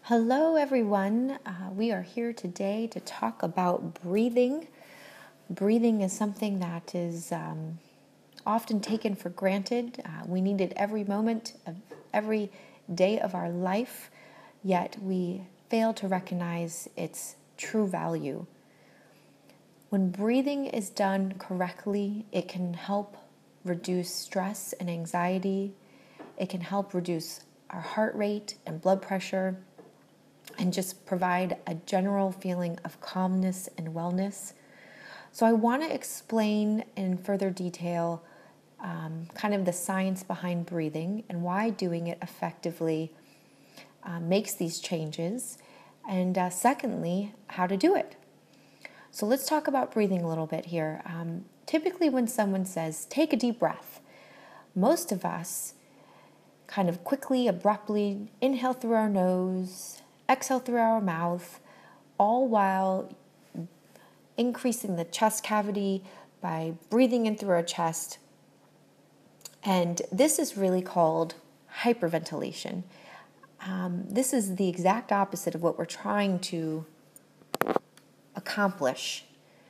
Hello, everyone. We are here today to talk about breathing. Breathing is something that is often taken for granted. We need it every moment of every day of our life, yet we fail to recognize its true value. When breathing is done correctly, it can help reduce stress and anxiety. It can help reduce our heart rate and blood pressure, and just provide a general feeling of calmness and wellness. So I want to explain in further detail kind of the science behind breathing and why doing it effectively makes these changes, and secondly, how to do it. So let's talk about breathing a little bit here. Typically when someone says, take a deep breath, most of us kind of quickly, abruptly inhale through our nose, exhale through our mouth, all while increasing the chest cavity by breathing in through our chest. And this is really called hyperventilation. This is the exact opposite of what we're trying to accomplish.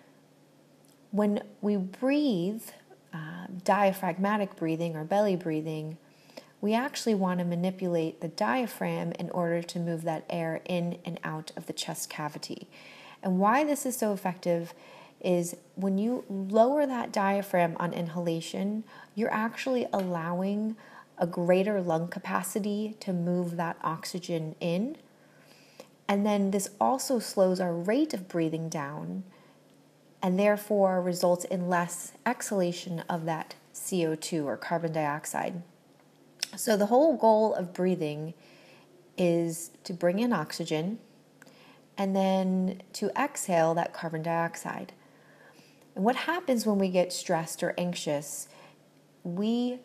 When we breathe, diaphragmatic breathing or belly breathing, we actually want to manipulate the diaphragm in order to move that air in and out of the chest cavity. And why this is so effective is when you lower that diaphragm on inhalation, you're actually allowing a greater lung capacity to move that oxygen in. And then this also slows our rate of breathing down and therefore results in less exhalation of that CO2 or carbon dioxide. So the whole goal of breathing is to bring in oxygen and then to exhale that carbon dioxide. And what happens when we get stressed or anxious, we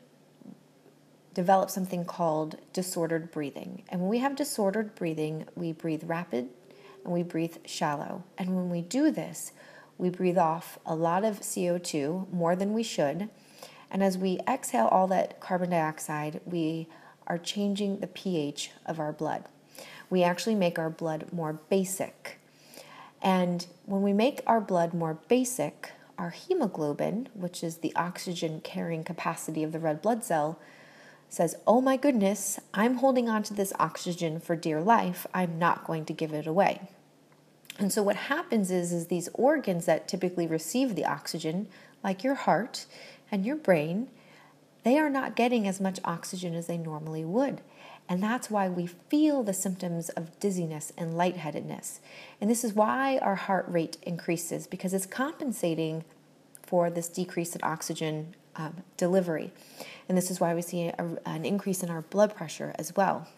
develop something called disordered breathing. And when we have disordered breathing, we breathe rapid and we breathe shallow. And when we do this, we breathe off a lot of CO2, more than we should. And as we exhale all that carbon dioxide, we are changing the pH of our blood. We actually make our blood more basic. And when we make our blood more basic, our hemoglobin, which is the oxygen carrying capacity of the red blood cell, says, oh my goodness, I'm holding on to this oxygen for dear life. I'm not going to give it away. And so what happens is these organs that typically receive the oxygen, like your heart and your brain, they are not getting as much oxygen as they normally would. And that's why we feel the symptoms of dizziness and lightheadedness. And this is why our heart rate increases, because it's compensating for this decrease in oxygen delivery. And this is why we see an increase in our blood pressure as well.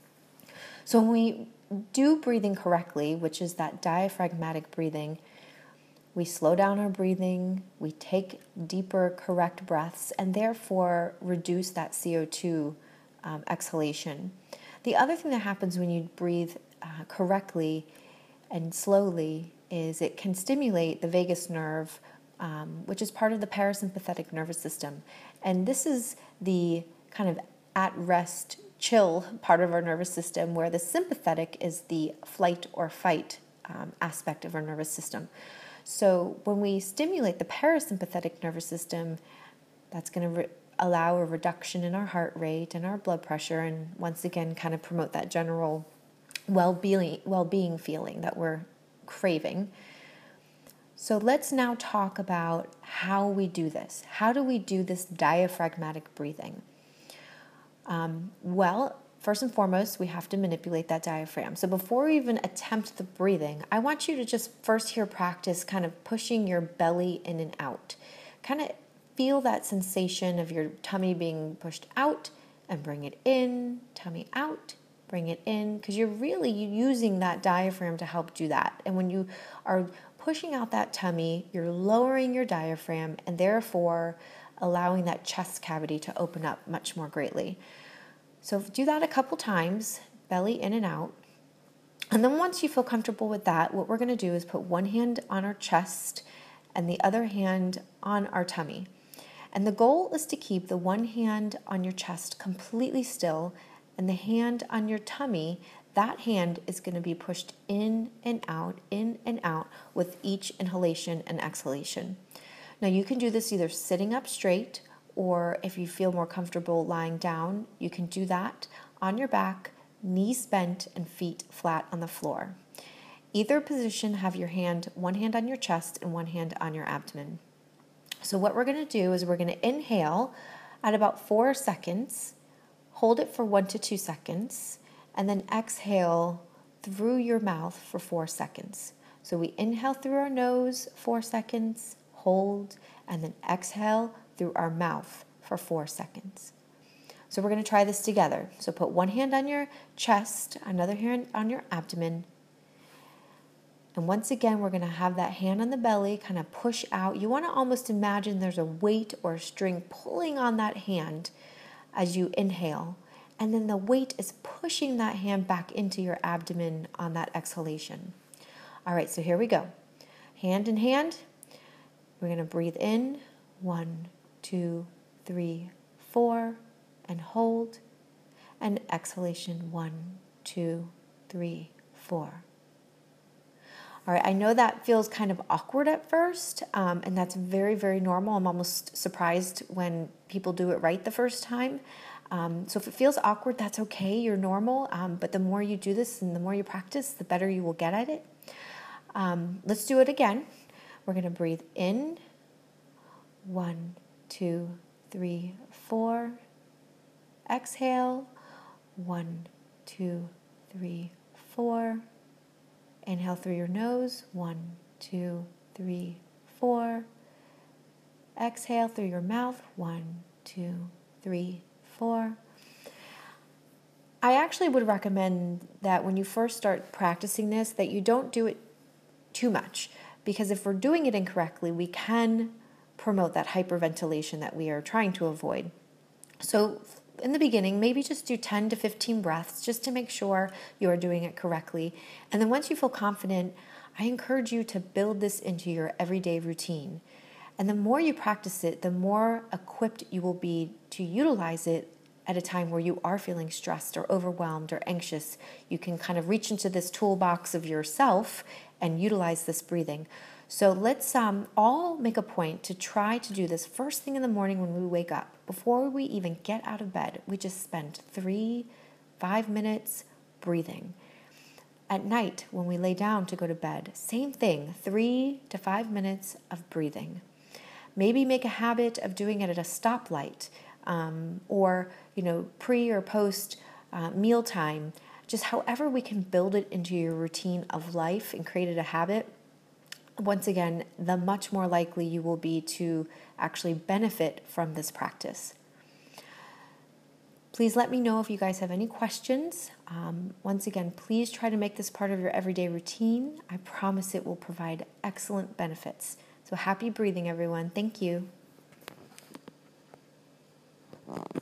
So when we do breathing correctly, which is that diaphragmatic breathing, we slow down our breathing, we take deeper, correct breaths, and therefore reduce that CO2 exhalation. The other thing that happens when you breathe correctly and slowly is it can stimulate the vagus nerve, which is part of the parasympathetic nervous system. And this is the kind of at-rest, chill part of our nervous system, where the sympathetic is the flight or fight aspect of our nervous system. So when we stimulate the parasympathetic nervous system, that's going to allow a reduction in our heart rate and our blood pressure, and once again kind of promote that general well-being feeling that we're craving. So let's now talk about how we do this. How do we do this diaphragmatic breathing? Well, first and foremost, we have to manipulate that diaphragm. So before we even attempt the breathing, I want you to just first here practice kind of pushing your belly in and out. Kind of feel that sensation of your tummy being pushed out and bring it in, tummy out, bring it in, because you're really using that diaphragm to help do that. And when you are pushing out that tummy, you're lowering your diaphragm and therefore allowing that chest cavity to open up much more greatly. So do that a couple times, belly in and out. And then once you feel comfortable with that, what we're going to do is put one hand on our chest and the other hand on our tummy. And the goal is to keep the one hand on your chest completely still and the hand on your tummy that hand is going to be pushed in and out with each inhalation and exhalation. Now you can do this either sitting up straight, or if you feel more comfortable lying down, you can do that on your back, knees bent and feet flat on the floor. Either position, have one hand on your chest and one hand on your abdomen. So what we're going to do is we're going to inhale at about 4 seconds, hold it for 1 to 2 seconds, and then exhale through your mouth for 4 seconds. So we inhale through our nose 4 seconds, hold, and then exhale through our mouth for 4 seconds. So we're going to try this together. So put one hand on your chest, another hand on your abdomen. And once again, we're going to have that hand on the belly kind of push out. You want to almost imagine there's a weight or a string pulling on that hand as you inhale. And then the weight is pushing that hand back into your abdomen on that exhalation. All right, so here we go. Hand in hand. We're going to breathe in, 1, 2, 3, 4, and hold. And exhalation, 1, 2, 3, 4. All right, I know that feels kind of awkward at first, and that's very, very normal. I'm almost surprised when people do it right the first time. So if it feels awkward, that's okay. You're normal, but the more you do this and the more you practice, the better you will get at it. Let's do it again. We're going to breathe in, 1, 2, 3, 4. Exhale, 1, 2, 3, 4. Inhale through your nose, 1, 2, 3, 4. Exhale through your mouth, 1, 2, 3, 4. I actually would recommend that when you first start practicing this, that you don't do it too much, because if we're doing it incorrectly, we can promote that hyperventilation that we are trying to avoid. So in the beginning, maybe just do 10 to 15 breaths just to make sure you are doing it correctly. And then once you feel confident, I encourage you to build this into your everyday routine. And the more you practice it, the more equipped you will be to utilize it at a time where you are feeling stressed or overwhelmed or anxious. You can kind of reach into this toolbox of yourself and utilize this breathing. So let's all make a point to try to do this first thing in the morning when we wake up. Before we even get out of bed, we just spend 5 minutes breathing. At night, when we lay down to go to bed, same thing, 3 to 5 minutes of breathing. Maybe make a habit of doing it at a stoplight, or pre or post mealtime. Just however we can build it into your routine of life and create it a habit. Once again, the much more likely you will be to actually benefit from this practice. Please let me know if you guys have any questions. Once again, please try to make this part of your everyday routine. I promise it will provide excellent benefits. So happy breathing, everyone. Thank you.